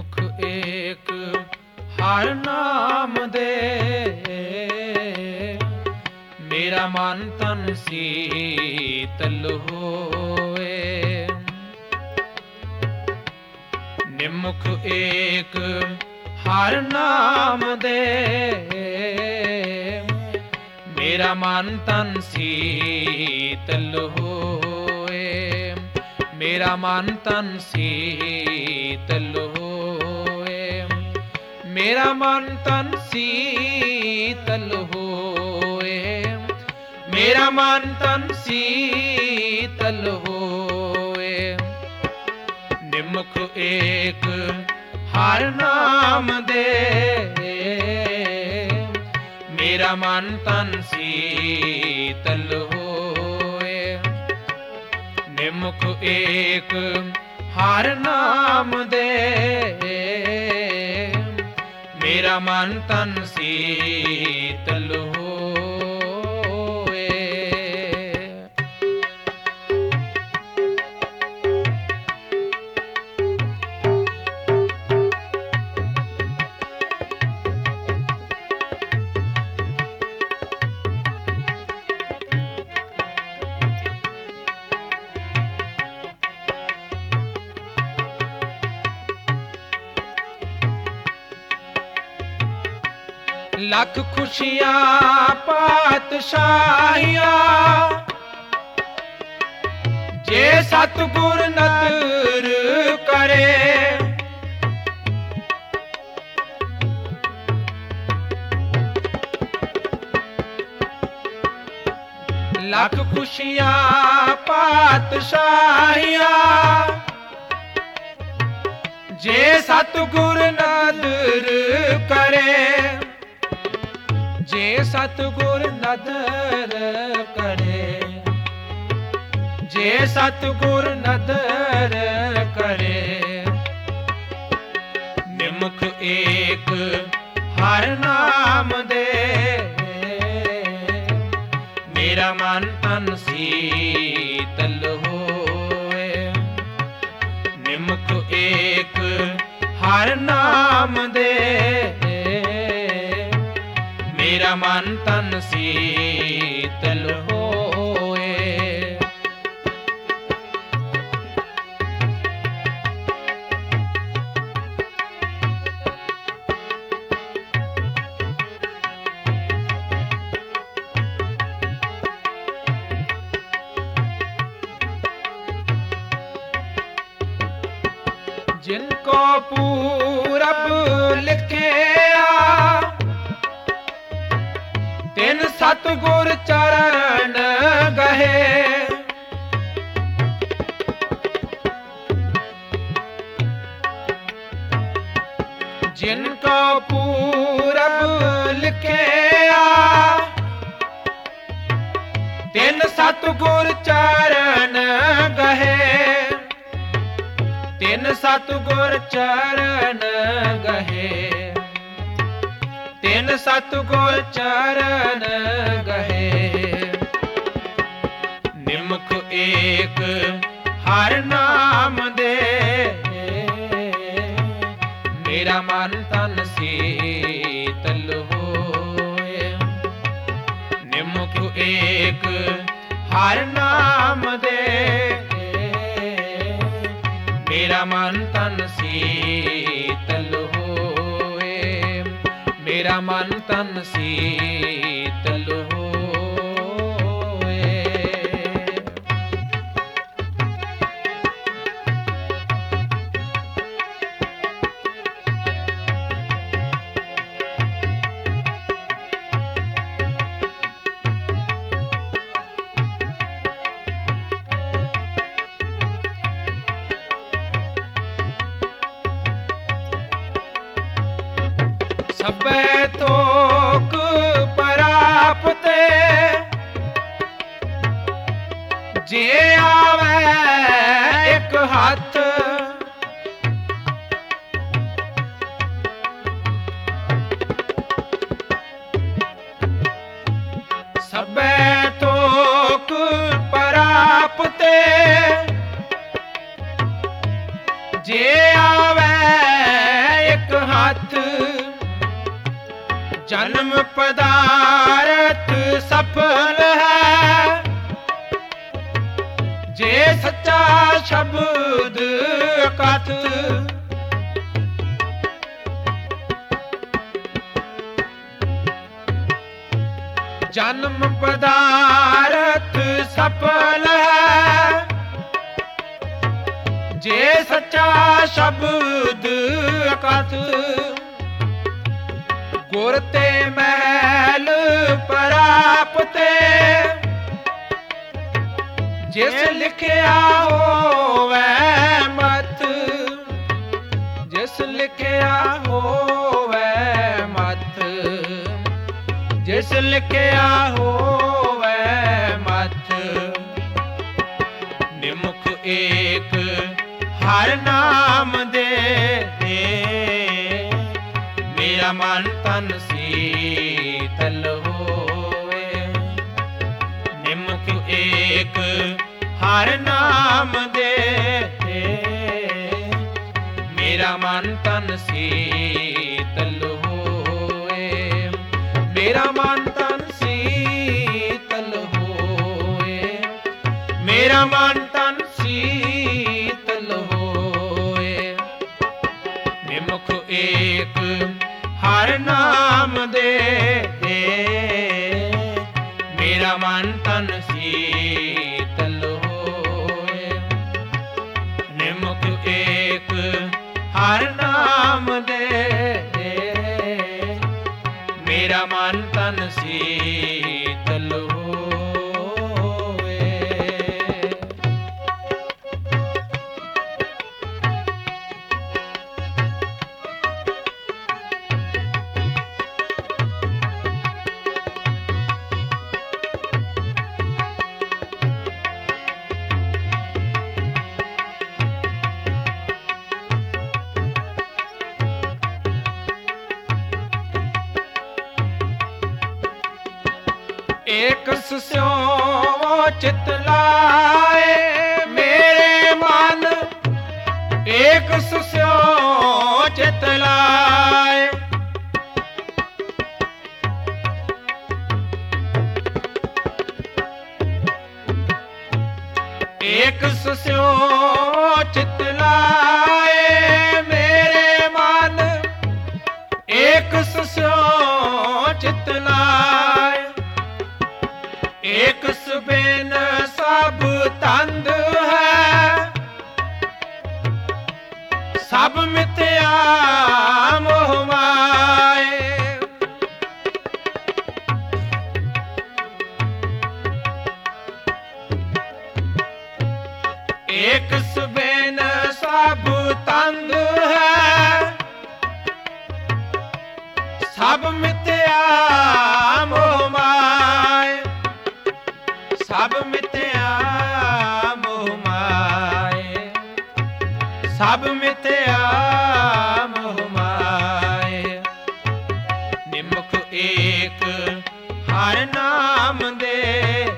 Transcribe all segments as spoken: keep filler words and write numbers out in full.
निमुख एक हर नाम दे, मेरा मन तन शीतल होए। निमुख एक हर नाम दे, मेरा मन तन शीतल होए। मेरा मन तन शीतल होए। मेरा मन तन शीतल होए। मेरा मन तन शीतल होए। निमुख एक हर नाम दे, मेरा मन तन शीतल होए। निमुख एक हर नाम दे, मेरा मन तन शीतल होए। लख खुशियां पातशाहियां, जे सतगुर नदर करे। लख खुशियां पातशाहियां, जे सतगुर नदर करे। जे सतगुर नदर करे। जे सतगुर नदर करे। निमुख एक हर नाम दे, मेरा मन तन शीतल होए। निमुख एक हर नाम दे, मेरा मन तन शीतल होए। जिनको पूरब लिखे तिन सतगुर चरण गहे। जिनको पूरब लिखे तिन सतगुर चरण गहे। तिन सतगुर चरण गहे। तिन सतगुर चरण गहे। निमुख एक हर नाम दे, मेरा मन तन शीतल होए। निमुख एक हर नाम दे, मेरा मन तन शीतल होए। मेरा मन तन शीतल होए। सबे तोक परापते, जे आवे एक हाथ। सबे तोक परापते, जे आवे ਜਨਮ ਪਦਾਰਥ ਸਫਲ ਹੈ, ਜੇ ਸੱਚਾ ਸ਼ਬਦ ਕਥ। ਜਨਮ ਪਦਾਰਥ ਸਫਲ ਹੈ, ਜੇ ਸੱਚਾ ਸ਼ਬਦ ਕਥ। ਗੁਰ ਤੇ ਮਹਿਲ ਪ੍ਰਾਪਤੇ, ਜਿਸ ਲਿਖਿਆ ਹੋਵੇ ਮਤ। ਜਿਸ ਲਿਖਿਆ ਹੋਵੇ ਮਤ, ਜਿਸ ਲਿਖਿਆ ਹੋਵੇ ਮਤ। ਨਿਮੁਖ ਏਕ ਹਰ ਨਾਮ ਦੇ, ਮੇਰਾ ਮਨ ਤਨ ਸੀਤਲ ਹੋਵੇ। ਨਿਮੁਖ ਏਕ ਹਰ ਨਾਮ ਦੇ, ਮੇਰਾ ਮਨ ਤਨ ਸੀਤਲ ਹੋਏ। ਮੇਰਾ ਮਨ ਤਨ ਸੀਤਲ ਹੋਏ, ਮੇਰਾ ਮਨ ਤਨ ਸੀਤਲ ਹੋਏ। ਨਿਮੁਖ ਏਕ ਹਰ ਨਾਮ ਦੇ, ਮੇਰਾ ਮਨ ਤਨ ਸੀਤਲ ਹੋਏ। ਨਿਮੁਖ ਏਕ ਹਰ ਨਾਮ ਦੇ, ਮੇਰਾ ਮਨ ਤਨ ਸੀਤਲ ਹੋਏ। ਏਕ ਸਿਉ ਚਿਤ ਲਾਏ ਮੇਰੇ ਮਨ, ਏਕ ਸਿਉ ਚਿਤ ਲਾਏ। ਏਕ ਸਿਉ ਚਿਤ ਲਾਏ ਮੇਰੇ ਮਨ, ਏਕ ਸਿਉ ਚਿਤ ਲਾਏ। ਏਕ ਸੁਬਿਨ ਸਭ ਤੰਦ ਹੈ, ਸਭ ਮਿਥਿਆ ਮੋਹ ਮਾਏ। ਏਕ ਸੁਬਿਨ ਸਭ ਤੰਦ ਹੈ, ਸਭ ਮਿਥਿਆ ਮੋਹ ਮਾਏ। ਸਭ ਮਿਥਿਆ ਮੋਹ ਮਾਏ, ਸਭ ਮਿਥਿਆ ਮੋਹ ਮਾਏ। ਨਿਮੁਖ ਏਕ ਹਰ ਨਾਮ ਦੇ,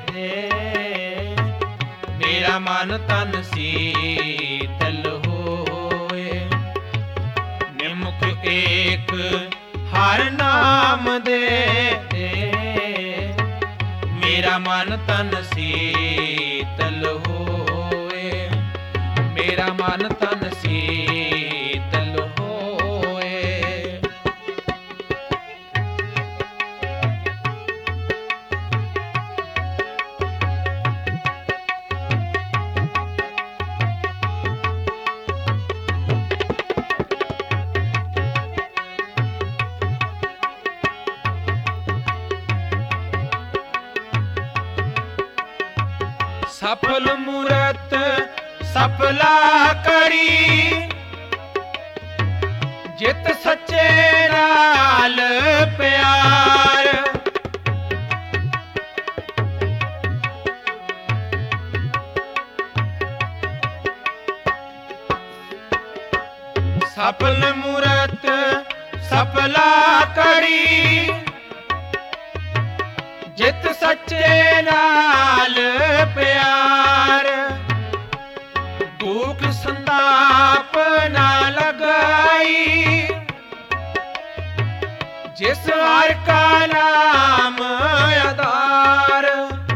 ਮੇਰਾ ਮਨ ਤਨ ਸੀਤਲ ਹੋਏ। ਨਿਮੁਖ ਏਕ ਹਰ ਨਾਮ ਦੇ, ਮੇਰਾ ਮਨ ਤਨ ਸੀਤਲ ਹੋਏ। ਮੇਰਾ ਮਨ ਤਨ ਸੀਤਲ ਹੋਏ। ਸਫਲ ਮੂਰਤ ਸਫਲਾ ਕਰੀ, ਜਿਤ ਸੱਚੇ ਨਾਲ ਪਿਆਰ। ਸਫਲ ਮੂਰਤ ਸਫਲਾ ਕਰੀ, ਜਿਤ ਸੱਚੇ ਨਾਲ ਪਿਆਰ। ਦੁਖ ਸੰਤਾਪ ਨਾ ਲਗਾਈ, ਜਿਸ ਹਰ हर का नाम आधार।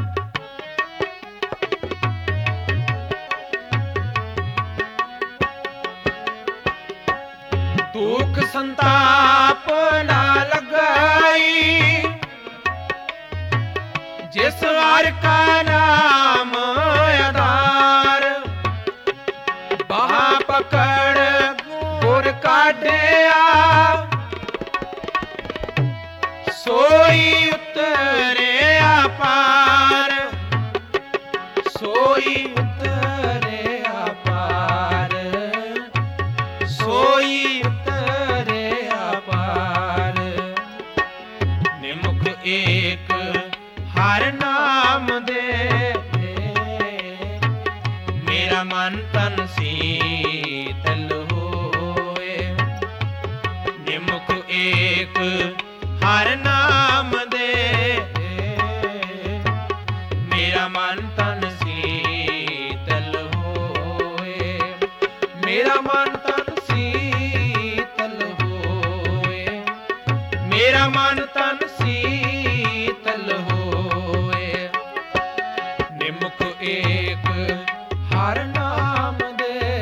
दुख संताप ना लगाई, जिस हर का नाम आधार। बाह पकड़ गुर काढ़िया, सोई उतरे पार, सोई उतरे पार, सोई उतरे पार। निमुख एक हर नाम दे, मेरा मन तन शीतल होए। निमुख एक हर नाम दे, मेरा मन तन शीतल होए। मेरा मन तन शीतल होए, मेरा मन तन शीतल होए। निमुख एक हर नाम दे,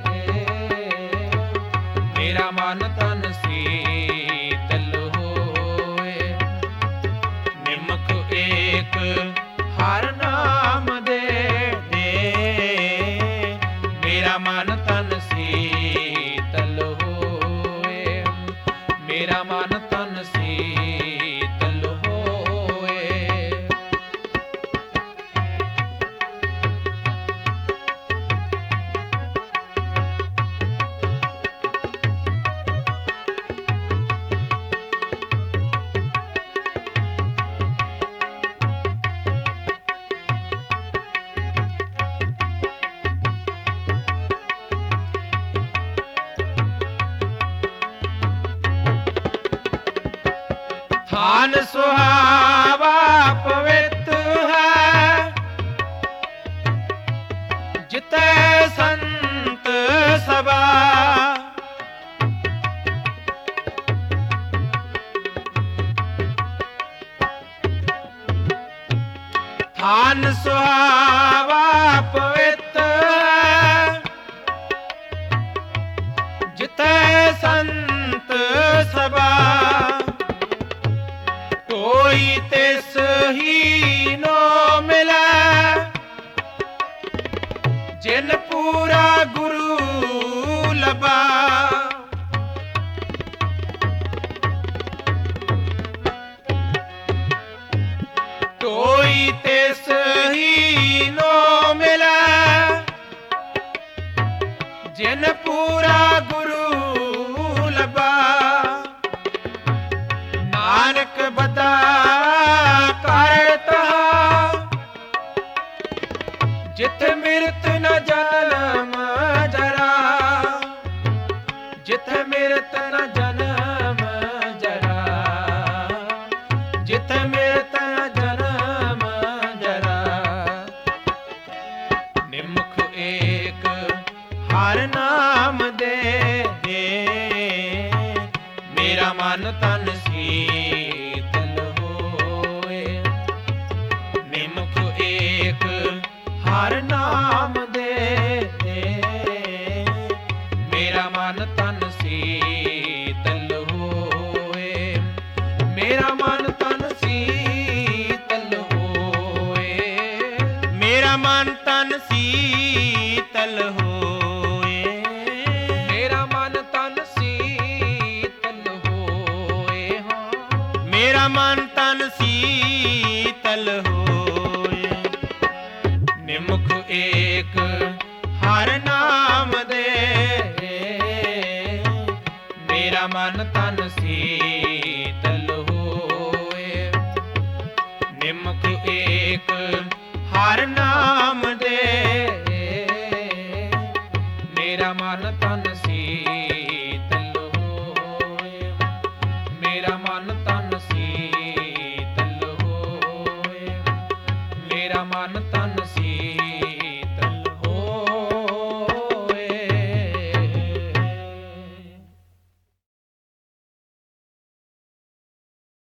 मेरा मन तन शीतल होए। निमुख एक हर नाम दे, मेरा मन तन शीतल होए। मेरा मन तन शीतल होए। थान सुहावा पवित्र है, जिते संत सभा। थान सुहावा पवित्र है, जिते संत सभा। कोई तिस ही नो मिलै, जिन पूरा गुरु लबा। कोई तिस ही नो मिलै, जिन पूरा गुरु लबा। नानक बदा करता, जित मिरत न जन्म जरा। जित मिरत न जन्म जरा, जित मिरत न जन्म जरा। निमुख एक हर नाम दे, मेरा मन तन शीतल होए। निमुख एक हर नाम दे, मेरा मन तन शीतल होए। मेरा मन तन शीतल होए। मेरा मन तन शीतल होए। मेरा मन तन शीतल होए। मेरा मन तन शीतल होए। निमुख एक हर नाम